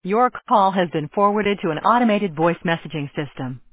Your call has been forwarded to an automated voice messaging system.